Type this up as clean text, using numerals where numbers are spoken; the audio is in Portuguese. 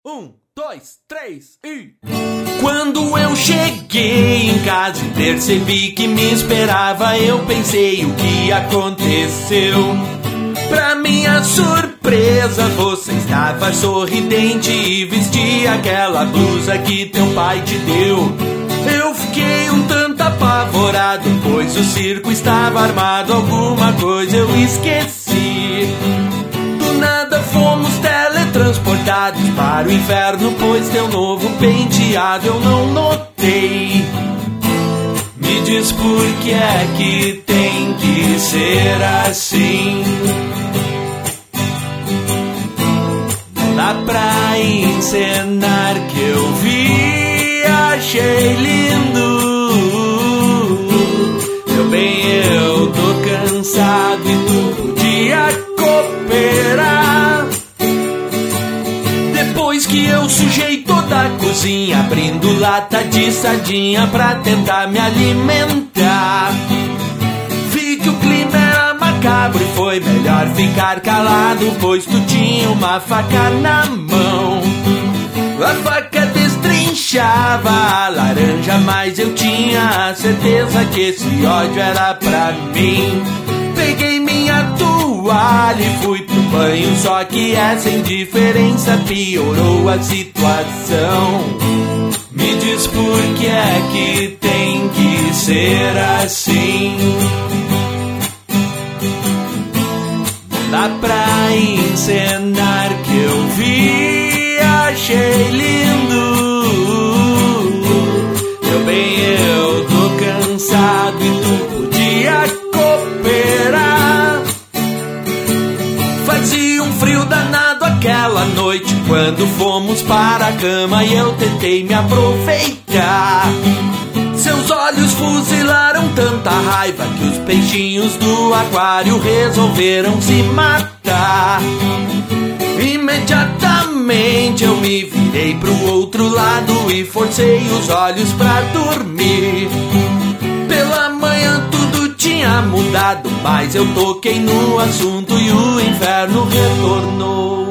Um, dois, três e... Quando eu cheguei em casa e percebi que me esperava, eu pensei o que aconteceu. Pra minha surpresa, você estava sorridente e vestia aquela blusa que teu pai te deu. Eu fiquei um tanto apavorado, pois o circo estava armado, alguma coisa eu esqueci. Do nada fomos teletransportados para o inferno, pois teu novo penteado eu não notei. Me diz por que é que tem que ser assim. Não dá pra encenar que eu vi, achei lindo. Meu bem, eu tô cansado e tu podia cooperar. Depois que eu sujei toda a cozinha, abrindo lata de sardinha pra tentar me alimentar, vi que o clima era macabro e foi melhor ficar calado, pois tu tinha uma faca na mão. A faca destrinchava a laranja, mas eu tinha a certeza que esse ódio era pra mim. Peguei minha toalha e fui pro banho, só que essa indiferença piorou a situação. Me diz por que é que tem que ser assim. Não dá pra encenar que eu vi, achei lindo. Meu bem, eu tô cansado e tu podia cooperar. Fazia um frio danado aquela noite quando fomos para a cama e eu tentei me aproveitar. Seus olhos fuzilaram tanta raiva que os peixinhos do aquário resolveram se matar. Imediatamente eu me virei pro outro lado e forcei os olhos pra dormir. Pela manhã tudo tinha mudado, mas eu toquei no assunto e o inferno retornou.